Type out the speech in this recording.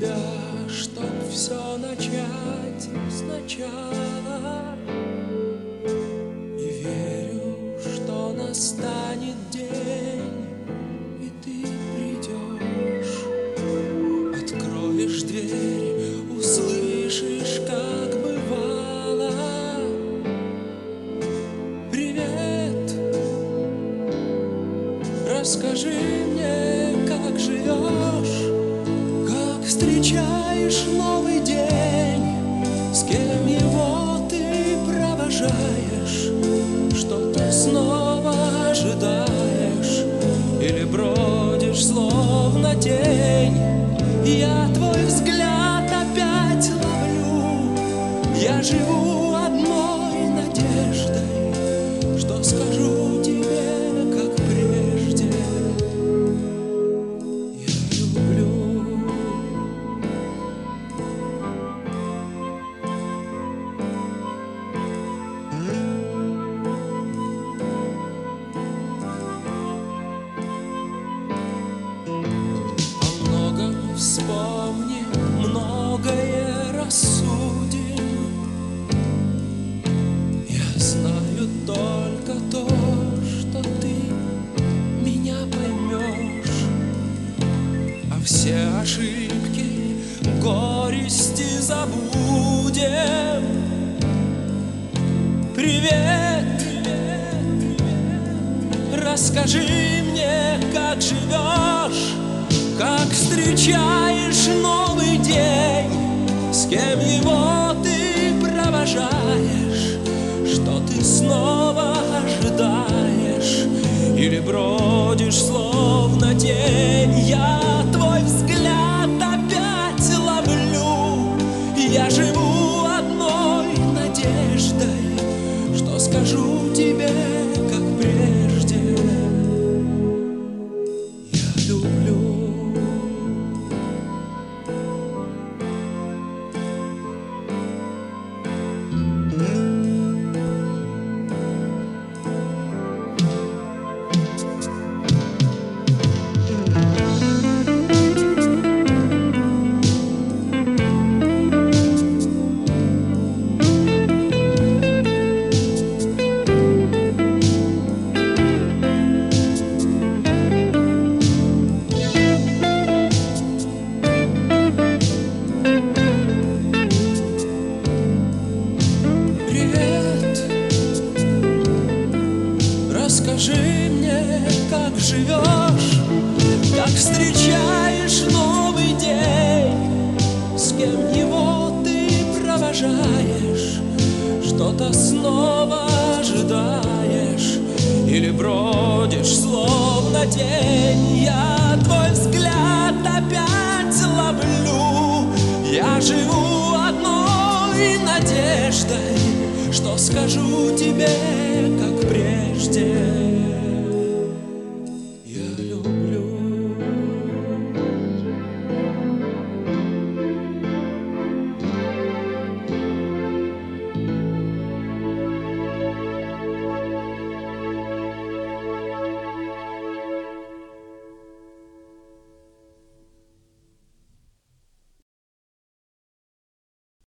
тебя, чтоб все начать сначала. И верю, что настанет день, и ты придешь, откроешь дверь, услышишь, как бывало: привет, расскажи мне, как живешь, как встречаешь новый день, с кем его ты провожаешь, что ты снова ожидаешь или бродишь словно тень. Я твой взгляд опять ловлю, я живу одной надеждой, что скажу тебе, как прежде. Я люблю. О многом вспомним, многое рассудим. Я знаю только то, что ты меня поймешь, а все ошибки, горести забудем. Привет, расскажи мне, как живешь, как встречаешь новый день, с кем его ты провожаешь, что ты снова ожидаешь или бродишь словно тень. Я твой взгляд опять ловлю, я живу одной надеждой, что скажу тебе, как прежде. Я люблю. Расскажи мне, как живешь, как встречаешь новый день, с кем его ты провожаешь, что-то снова ожидаешь или бродишь словно тень. Я твой взгляд опять ловлю, я живу одной надеждой, что скажу тебе, как прежде.